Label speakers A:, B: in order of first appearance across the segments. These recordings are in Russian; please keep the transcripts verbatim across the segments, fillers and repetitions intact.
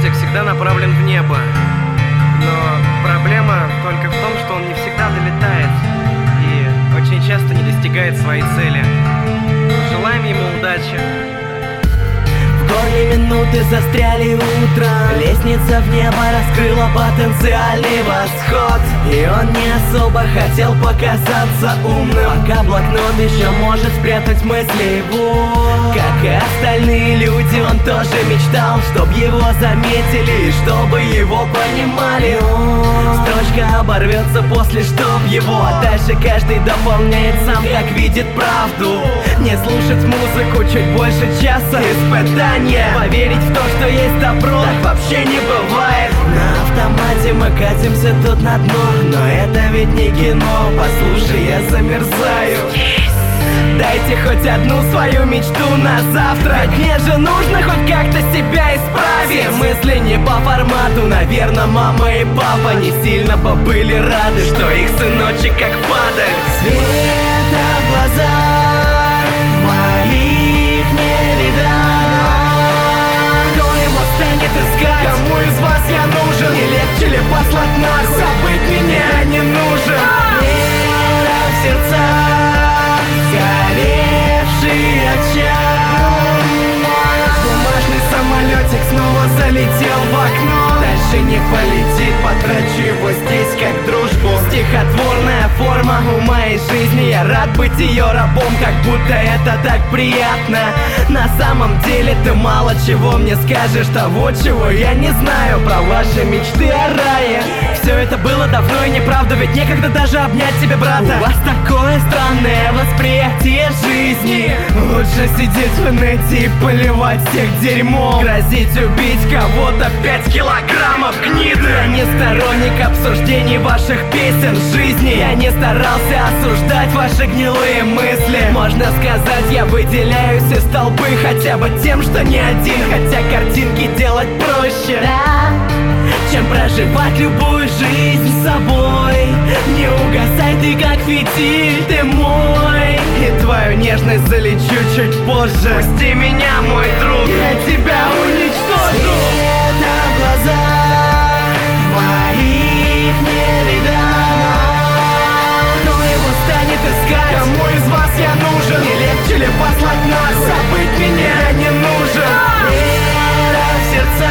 A: самолетик всегда направлен в небо. Но проблема только в том, что он не всегда долетает и очень часто не достигает своей цели. Желаем ему удачи.
B: В горле минуты застряли утром. Лестница в небо раскрыла потенциальный восход, и он не особо хотел показаться умным, пока блокнот еще может спрятать мысли его. Как и остальные люди, он тоже мечтал, чтоб его заметили и чтобы его понимали. Строчка оборвется после «чтоб его», а дальше каждый дополняет сам, как видит правду. Не слушать музыку чуть больше часа испытания, поверить в то, что есть добро, так вообще не бывает. На автомате мы катимся тут на дно, но это ведь не кино. Послушай, я замерзаю. Дайте хоть одну свою мечту на завтра. Мне же нужно хоть как-то себя исправить. Все мысли не по формату. Наверное, мама и папа не сильно бы были рады, что их сыночек как падаль. Света в глазах моих не видать. Кто его станет искать? Кому из вас я нужен? Не легче ли послать нахуй? Забыть меня не нужен. Вера в сердца, сгоревший очаг. Бумажный самолетик снова залетел в окно. Дальше не полетит, потрачу его здесь как дружбу. Стихотворная форма у моей жизни. Я рад быть ее рабом, как будто это так приятно. На самом деле ты мало чего мне скажешь, того, чего я не знаю про ваши мечты о рае. Все это было давно и неправда, ведь некогда даже обнять тебя, брата. У вас такое странное восприятие жизни. Лучше сидеть в инете и поливать всех дерьмом, грозить убить кого-то пять килограммов гниды. Я не сторонник обсуждений ваших песен жизни. Я не старался осуждать ваши гнилые мысли. Можно сказать, я выделяюсь из толпы хотя бы тем, что не один. Хотя картинки делать проще, да, чем проживать любую жизнь с собой. Не угасай ты как фитиль, ты мой, и твою нежность залечу чуть позже. Пусти меня, мой друг, я тебя уничтожу. Света в глазах моих не видать. Кто его станет искать? Кому из вас я нужен? Не легче ли послать нахуй? Забыть меня не нужен. Вера в сердца,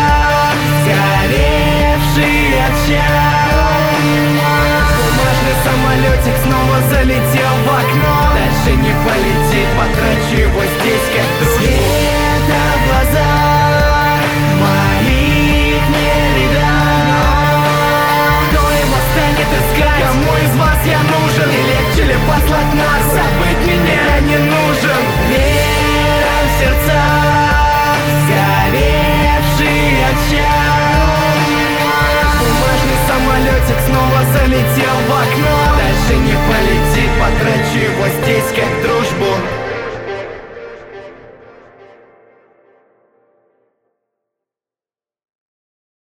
B: сгоревший очаг. Бумажный самолетик снова залетел в окно. Дальше не полетит, потрачу его здесь как дружбу. Света в глазах моих не видать. Кто его станет искать? Кому из вас я нужен? Не легче ли послать нахуй? Забыть меня не нужен. Вера в сердца, сгоревший очаг. Бумажный самолетик снова залетел в окно. Дальше не полетит, потрачу